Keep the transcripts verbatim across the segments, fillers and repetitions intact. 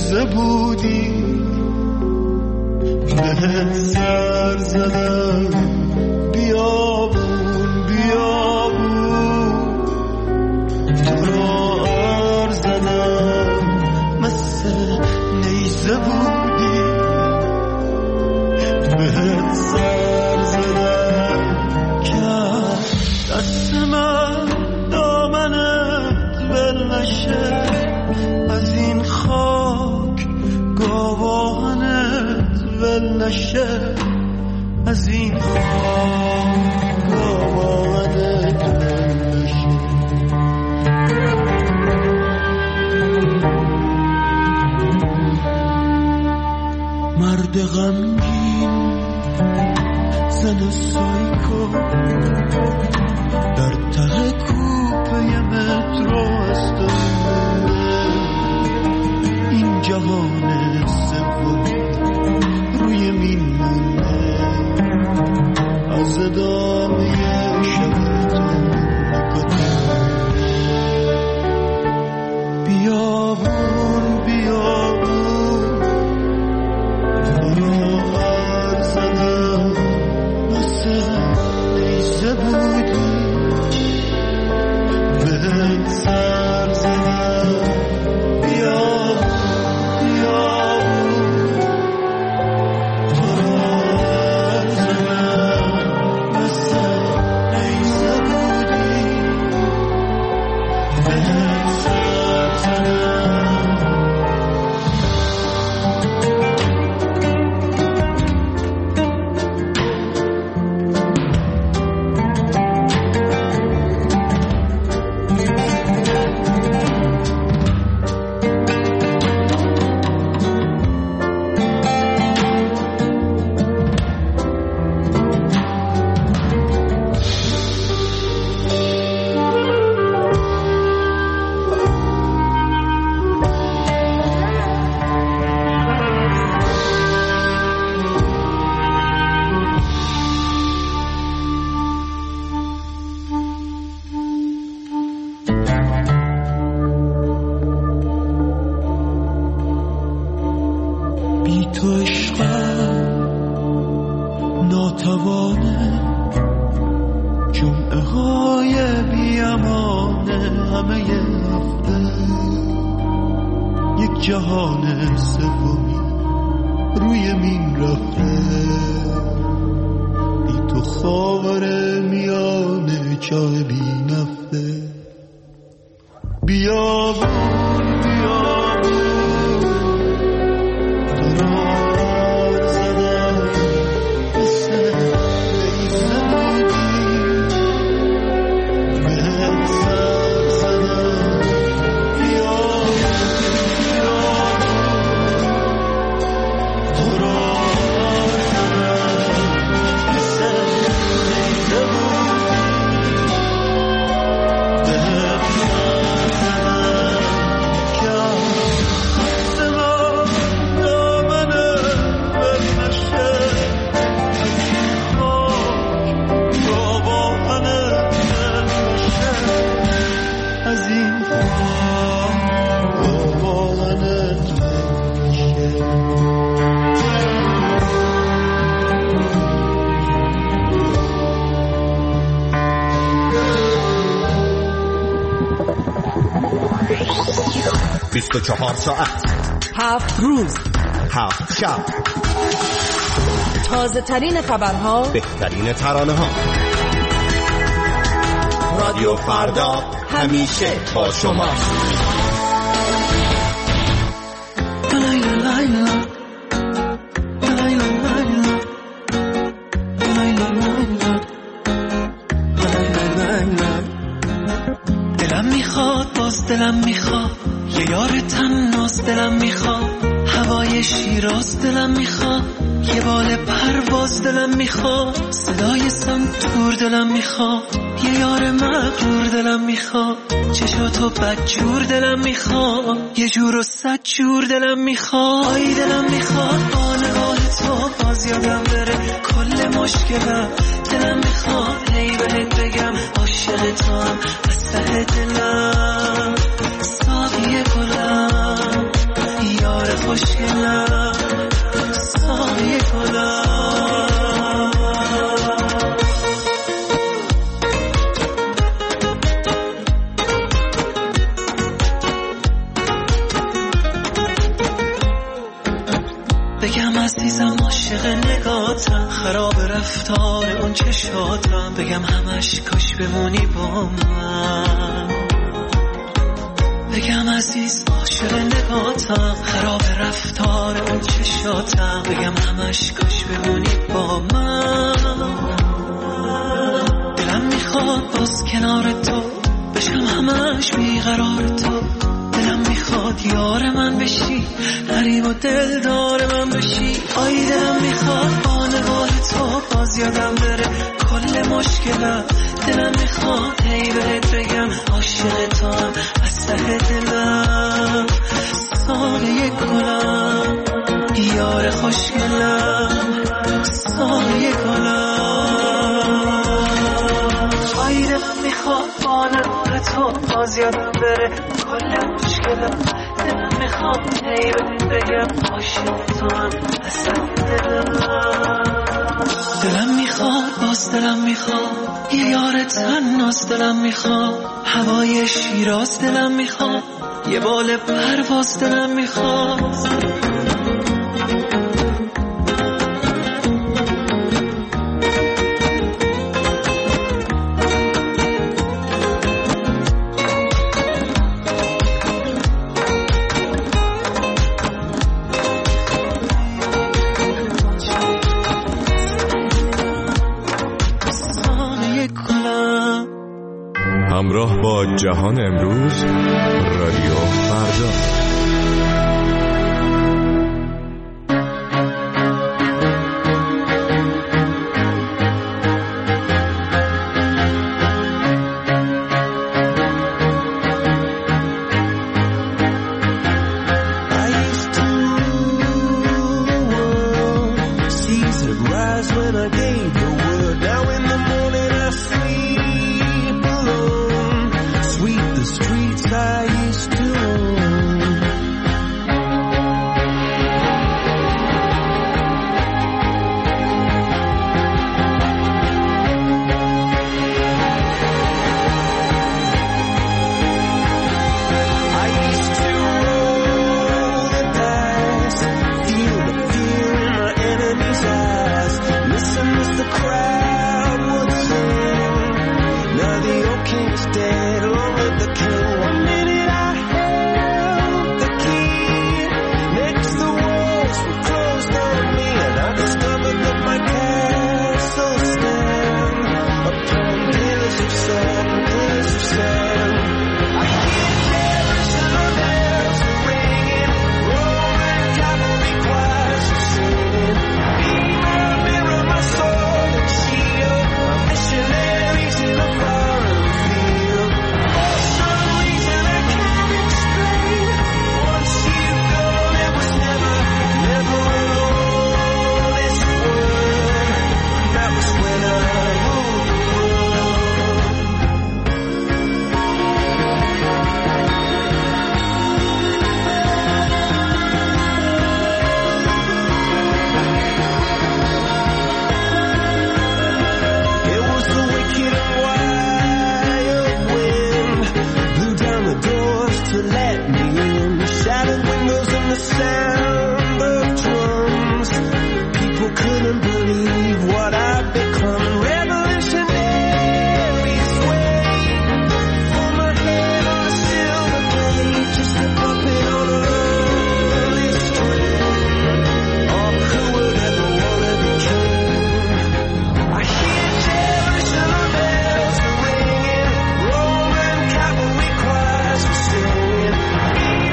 نیزه بودی بهت سر زدم بیابون بیابون تو را ار زدم مثل نیزه بودی بهت سر زدم که دست من دامنت ول نشه از این خاک گاوانت ول نشه از این خاک گاوانت ول نشه مرد غمگین زن سایکو در ته کوپه مترو هستم این جهان سوم روی مین مونده از ادامه شبتون نکتم بیابون بیابون تو را هر زدم مثل نیزه بودی بهت سر زدم بیابون بیابون تو را هر زدم مثل نیزه بودی بهت سر زدم تو عشقم ناتوانه جمعه های بیامانه همه هفته یک جهان سومی روی مین رفته بی تو خاور میانه چاه بی نفته بیابون بیابون بیست و چهار ساعت هفت روز هفت شب تازه ترین خبرها بهترین ترانه ها رادیو فردا همیشه با شما دلم میخواد باز دلم میخواد یه یار تناس دلم میخواد هوای شیراز دلم میخواد یه بال پرواز دلم میخواد صدای سنتور دلم میخواد یه یار مغرور دلم میخواد چشاتو بدجور دلم میخواد یه جور و صد جور دلم میخواد آی دلم میخواد با نگاه تو باز یادم بره کل مشکلم دلم میخواد هی بهت بگم عاشق تو هم از ته دلم ساقی گلم یار خوشگلم سایه گلم. بگم عزیزم عاشق نگاتم، خراب رفتار اون چشاتم، بگم همش کاش بمونی با من. بگم عزیز عاشق نگاتم، خراب رفتار اون چشاتم، بگم همش کاش بمونی با من. دلم میخواد باز کنار تو بشم همش بیقرار تو، دلم میخواد یار من بشی، غریب و دلدار من بشی. آی دلم میخواد با نگاه تو باز یادم بره کل مشکلم. دلم میخواد هی بهت بگم عاشق تو هم از ته دلم. سایه گلم یار خوشگلم سایه گلم. آی دلم میخواد با نگاه تو باز یادم بره کل مشکلم. دلم میخواد هی بهت بگم عاشق تو هم از ته دلم. دلم میخواد باز دلم میخواد یه یار تناس. دلم میخواد هوای شیراز. دلم میخواد یه بال پرواز. دلم میخواد همراه با جهان امروز رادیو فردا.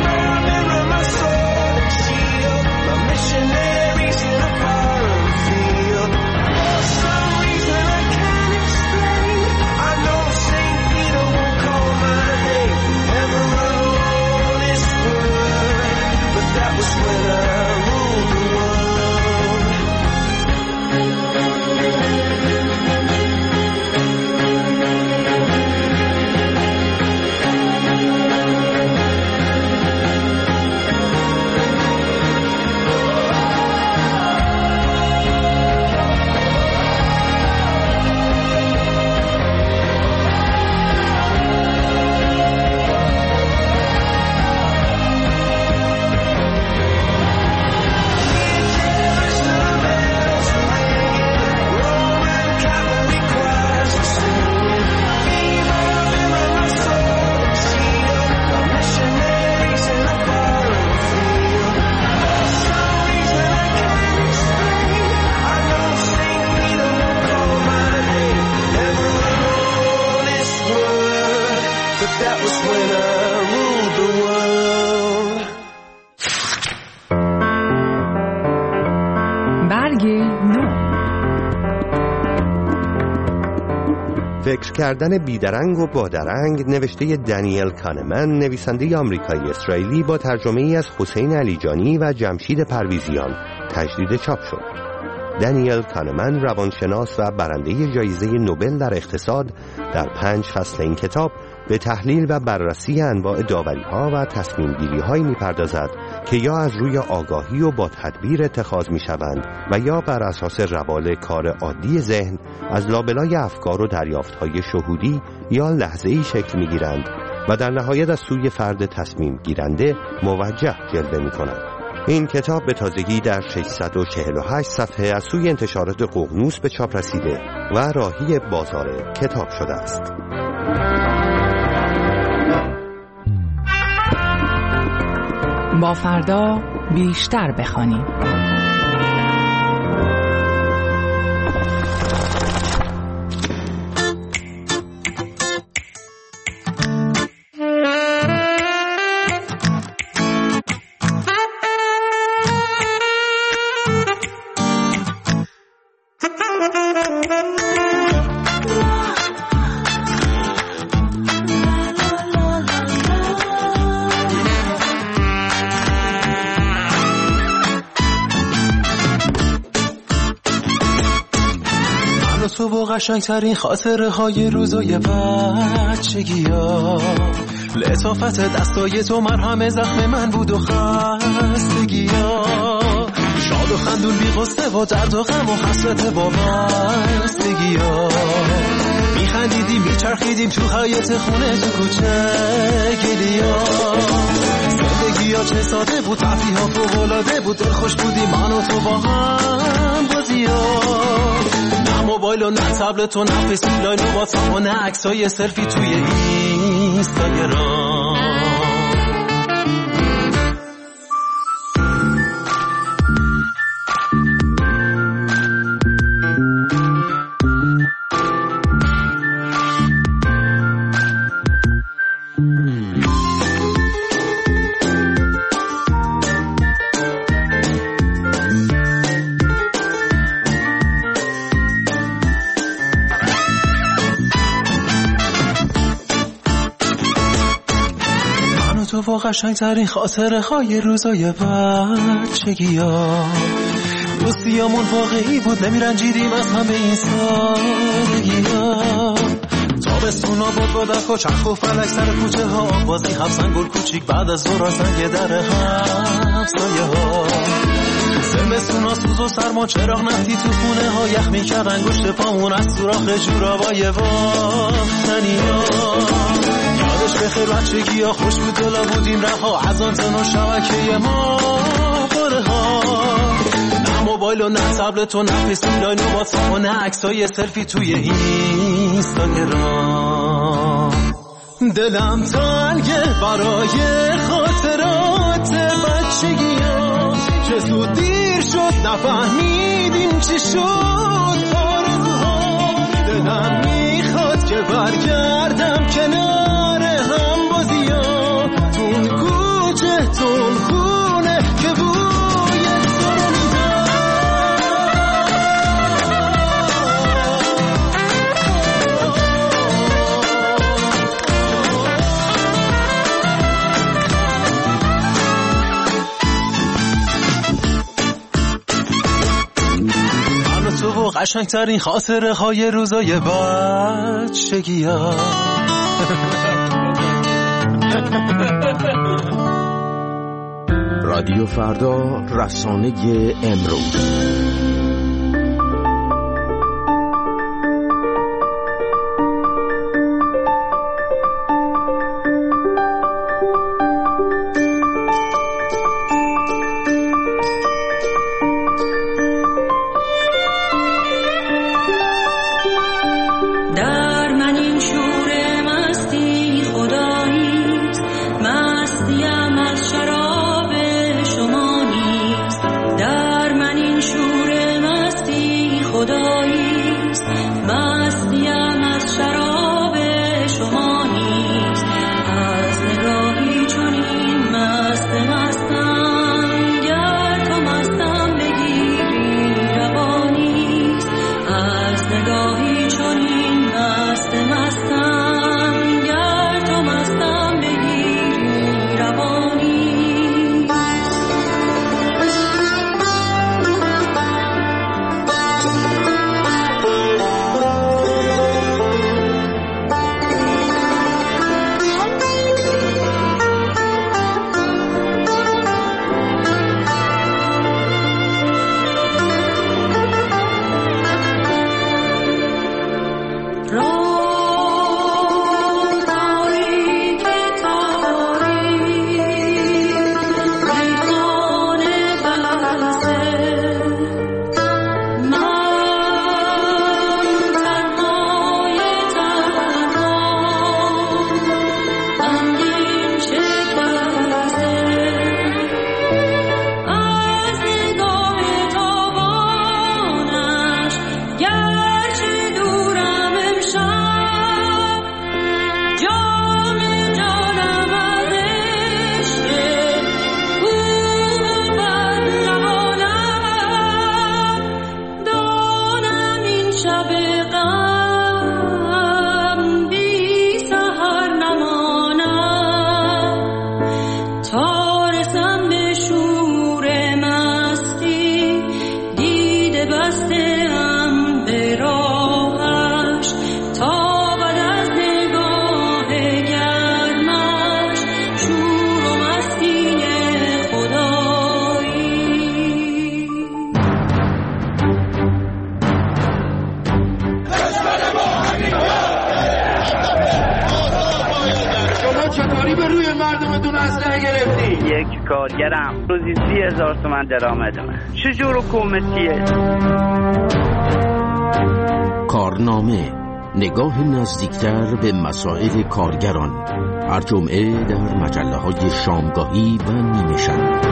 Missionaries in a foreign field. That was when I ruled the world. برگ نو. فکر کردن بیدرنگ و بادرنگ نوشته دنیل کانمن، نویسنده آمریکایی اسرائیلی، با ترجمه ای از حسین علیجانی و جمشید پرویزیان تجدید چاپ شد. دنیل کانمن، روانشناس و برنده جایزه نوبل در اقتصاد، در پنج فصل این کتاب به تحلیل و بررسی انواع داوری‌ها و تصمیم‌گیری‌هایی می‌پردازد که یا از روی آگاهی و با تدبیر اتخاذ می‌شوند و یا بر اساس روال کار عادی ذهن از لابلای افکار و دریافت‌های شهودی یا لحظه‌ای شکل می‌گیرند و در نهایت از سوی فرد تصمیم گیرنده موجه جلوه می‌کنند. این کتاب به تازگی در ششصد و چهل و هشت صفحه از سوی انتشارات ققنوس به چاپ رسیده و راهی بازار کتاب شده است. با فردا بیشتر بخوانیم. تو با قشنگترین خاطره های روزای بچگی ها، لطافت دستای تو مرهم زخم من بود و خستگی ها، شاد و خندون بی غصه و درد و غم و حسرت وابستگی ها، میخندیدیم میچرخیدیم تو حیاط خونه تو کوچه گلیا، زندگی ها چه ساده بود، تفریح ها فوق‌العاده بود، دل خوش بودیم من و تو با هم بازی ها، موبایل و نه تبلت و نه فیسبوک لاین و واتساپ و نه عکسای سلفی توی اینستاگرام. تو با قشنگترین خاطره های روزای بچگی ها، دوستیامون واقعی بود، نمیرنجیدیم از همه این سادگی ها، تابستونا بود با دک و چرخ و فلک سر کوچه ها، بازی هفزن گل کوچیک بعد از ظهر زنگ در همسایه ها، زمستونا سوز و سرما چراغ نفتی تو خونه ها، یخ میکرد انگشت پامون از سوراخ جورابای واختنی ها، یادش بخیر بچگی ها خوش بود، دلا بودیم رها از آنتن و شبکه ما باره ها، نه موبایل و نه تبلت و نه فیسبوک لاین و واتساپ و نه عکسای سلفی توی اینستاگرام. دلم تنگه برای خاطرات بچگی ها، چه زود دیر شد نفهمیدیم چی شد آرزوها، دلم میخواد که برگردم کنار هم بازی ها، تون کوچه تون خونه که بوی تو رو میدم. من و تو و قشنگترین خاطره های روزای بچگی ها. رادیو فردا، رسانه امروز. شور روی مردمتون اسلحه گرفتی؟ یک کارگرم روزی سی هزار تومن درآمد من. چجور حکومتیه؟ کارنامه، نگاه نزدیکتر به مسائل کارگران، هر جمعه در مجله‌های شامگاهی و نیمه شب.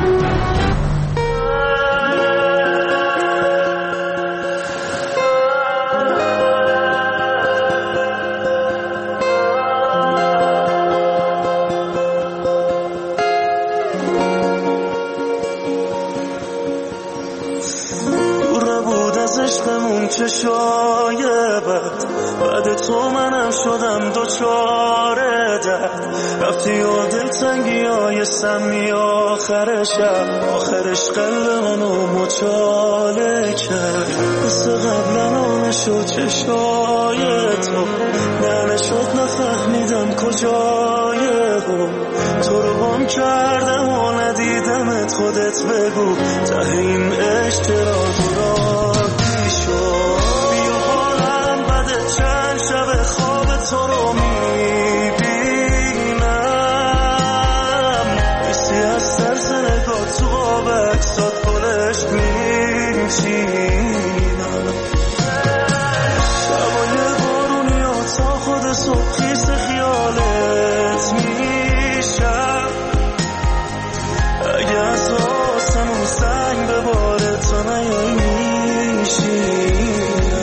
شایبت بعد تو منم شدم دوچاره درد رفتی و دلتنگی های سمی آخر شب آخرش قلب منو مچاله کرد مثل قبلا نشد چشای تو نه نشد نفهمیدم کجای بود تو رو گم کردم و ندیدمت خودت بگو ته این عشق چرا دورادی شد بیا حالم بده چند شب خواب تو رو میبینم ایسی از ترس نگاه تو آب اکسات گلش میچینم شبای بارونی و تا خود صبح خیس خیالت میشم اگه از آسمون سنگ بباره تا نیایی میشینم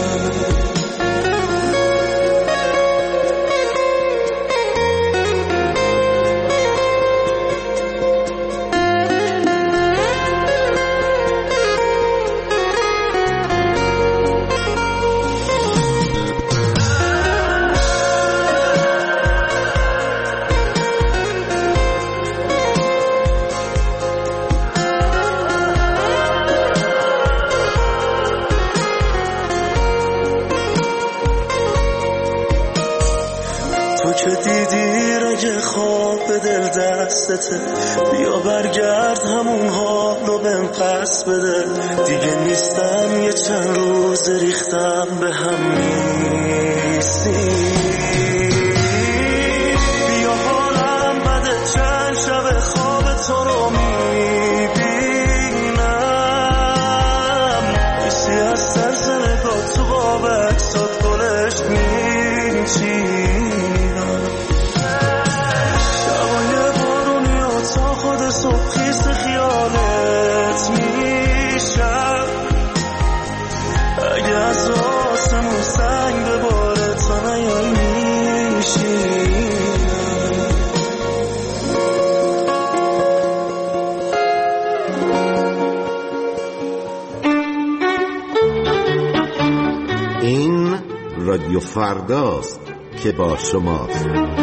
بیا برگرد همون حالو بهم پس بده دیگه نیستم یه چند روز ریختم به هم نیستی بیا حالم بده چند شب خواب تو رو میبینم ایسی از ترس نگاه تو قاب اکسات گلش میچینم خود صبح خیست خیالت میشم اگه از آسمون سنگ بباره تا نیایی میشینم این رادیو فرداست که با شماست.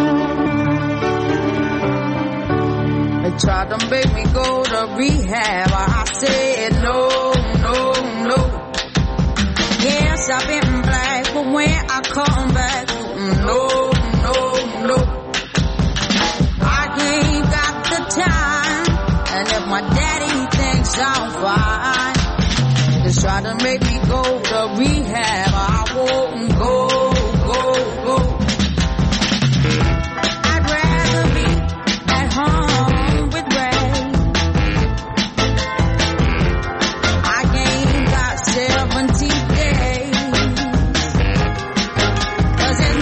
Tried to make me go to rehab. I said no, no, no. Yes, I've been black, but when I come back, no, no, no. I ain't got the time, and if my daddy thinks I'm fine, just try to make me go to rehab. I won't go, go, go. I'd rather be at home. seventy days, 'cause in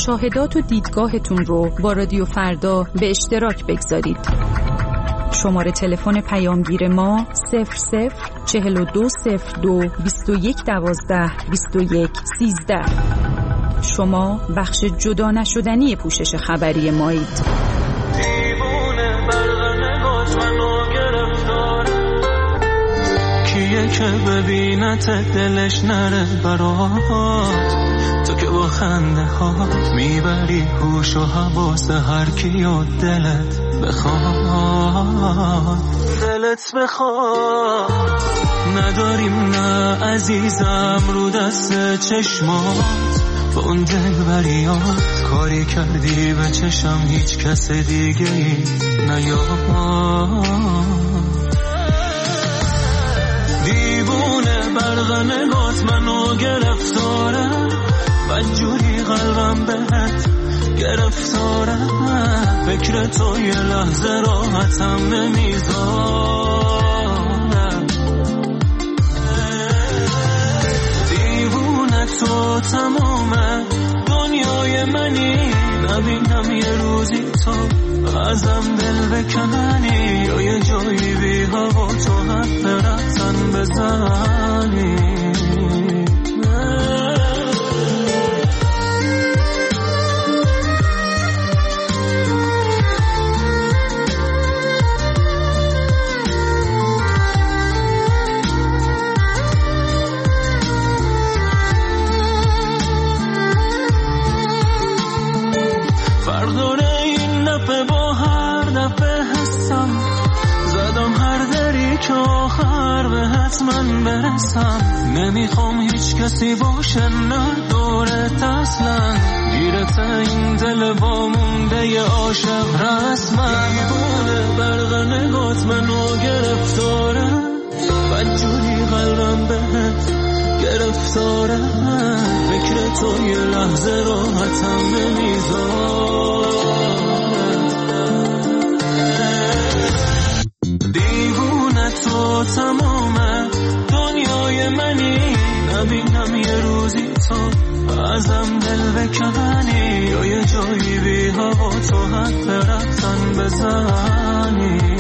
مشاهدات و دیدگاهتون رو با رادیو فردا به اشتراک بگذارید. شماره تلفن پیامگیر ما صفر صفر چهل و دو صفر دو بیست و یک دوازده بیست و یک سیزده. شما بخش جدا نشدنی پوشش خبری مایید. دیوونه برق نگات منو گرفتاره، کیه که ببینت دلش نره برات، تو که با خنده هات میبری هوش و حواس هر کی و دلت بخواد، دلت بخواد. نداریم نه عزیزم رو دست چشمات، با اون دلبریات کاری کردی به چشم هیچ کس دیگه ای نیاد. دیوونه برق نگات منو گرفتاره، بدجوری قلبم بهت گرفتاره، فکر تو یه لحظه راحتم نمیذاره. دیوونه تو تمام دنیای منی، نبینم یه روزی تو ازم دل بکننی، یا یه جایی بی هوا تو حرف رفتن بزنی. آخر به حتمن برسم، نمیخوام هیچ کسی باشه نه دورت اصلا، گیرت این دل با مونده ی عاشق رسمن. دیوونه برق نگات منو گرفتاره، بدجوری قلبم بهت گرفتاره، فکر تو یه لحظه راحتم نمیذاره. تو تمام دنیای منی، نبینم یه روزی تو ازم دل بکننی، یا یه جایی بی هوا تو حد رفتن بزنی.